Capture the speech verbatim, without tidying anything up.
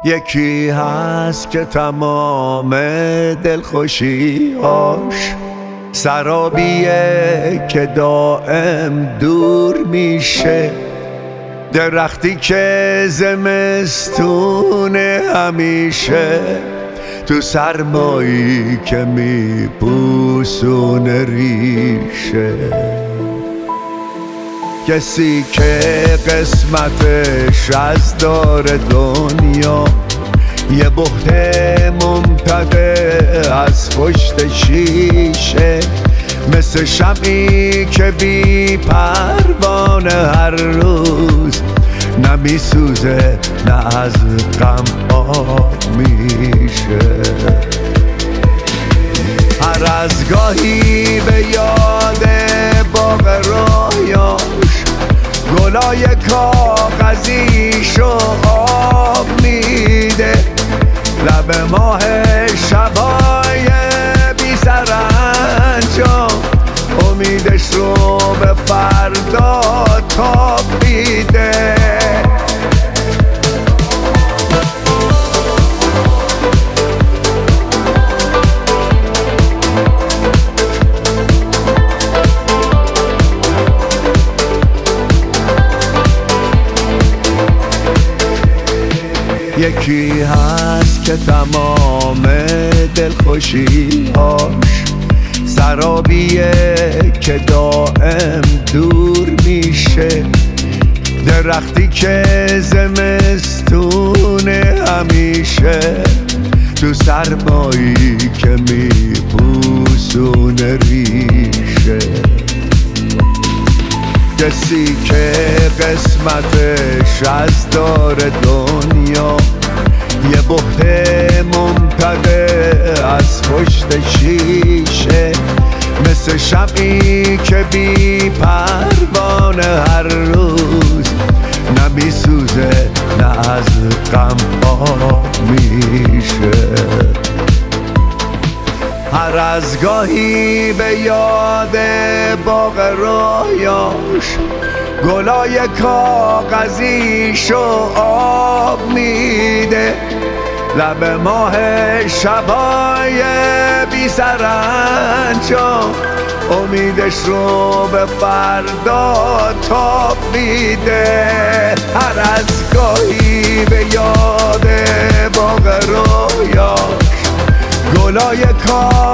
یکی هست که تمام دلخوشیاش سرابیه که دائم دور میشه، درختی که زمستونه همیشه، تو سرمایی که میپوسونه ریشه. کسی که قسمتش از دار دنیا یه بهت ممتده از پشت شیشه، مثل شمعی که بی پروانه هر روز نمیسوزه نه از غم آب میشه. هر از گاهی به یاد باغ رویاش گلای کاغذیشو آب میده، لب ماه شبای بی سرانجام امیدش رو به فردا تاب میده. یکی هست که تمام دلخوشیاش سرابیه که دائم دور میشه، درختی که زمستونه همیشه، تو سرمایی که میپوسونه ریشه. کسی که قسمتش از دار دنیا یه بهت ممتده از پشت شیشه، مثل شمعی که بی پروانه هر روز نمیسوزه نه از غم آب میشه. هر از گاهی به یاد باغ رویاش گلای کاغذیشو آب میده، لب ماه شبای بی سرانجام امیدش رو به فردا تاب میده. هر از گاهی به یاد باغ رویاش گلای کاغذیشو